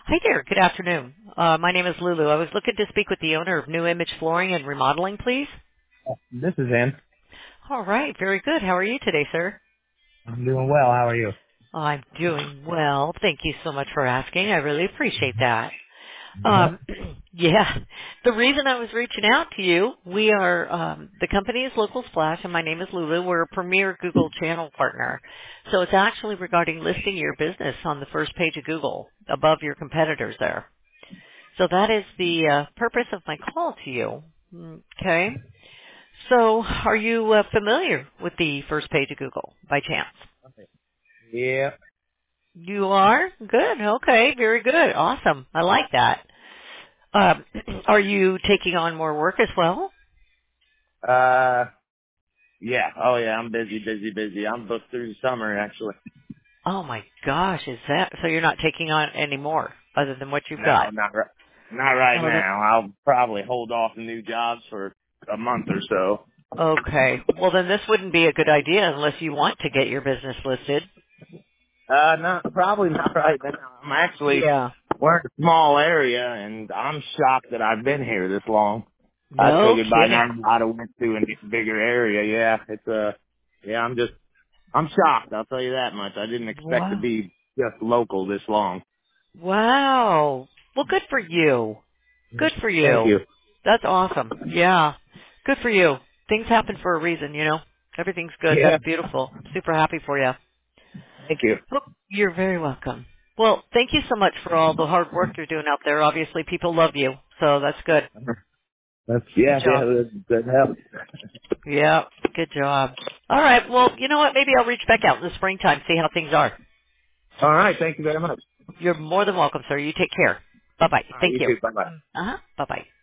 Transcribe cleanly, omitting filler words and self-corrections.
Hi there. Good afternoon. My name is Lulu. I was looking to speak with the owner of New Image Flooring and Remodeling, please. This is in. All right. Very good. How are you today, sir? I'm doing well. How are you? I'm doing well. Thank you so much for asking. I really appreciate that. Yep. Um, yeah. The reason I was reaching out to you, we are, the company is Local Splash, and my name is Lulu. We're a premier Google channel partner. So it's actually regarding listing your business on the first page of Google above your competitors there. So that is the purpose of my call to you. Okay. So are you familiar with the first page of Google by chance? Yeah. You are? Good. Okay. Very good. Awesome. I like that. Um, are you taking on more work as well? Uh, yeah. Oh yeah. I'm busy, busy, busy. I'm booked through the summer actually. Oh my gosh, is that so you're not taking on any more other than what you've No, got? not right. Not right Oh, that's now. I'll probably hold off on new jobs for a month or so. okay. Well, then this wouldn't be a good idea unless you want to get your business listed. Probably not right now. I'm actually, Yeah. we're in a small area and I'm shocked that I've been here this long. I No figured by kidding. now I'd have went to a bigger area. Yeah, yeah, I'm shocked. I'll tell you that much. I didn't expect to Wow. be just local this long. Wow. Well, good for you. Good for Thank you. you. That's awesome. Yeah. Good for you. Things happen for a reason, you know. Everything's good. Yeah. That's beautiful. I'm super happy for you. Thank you. Well, you're very welcome. Well, thank you so much for all the hard work you're doing out there. Obviously, people love you, so that's good. That's Good yeah, job. that helps. Yeah, good job. All right. Well, you know what? Maybe I'll reach back out in the springtime, see how things are. All right, thank you very much. You're more than welcome, sir. You take care. Bye-bye. All right, Thank you you. too. Bye bye. Uh-huh. Bye-bye.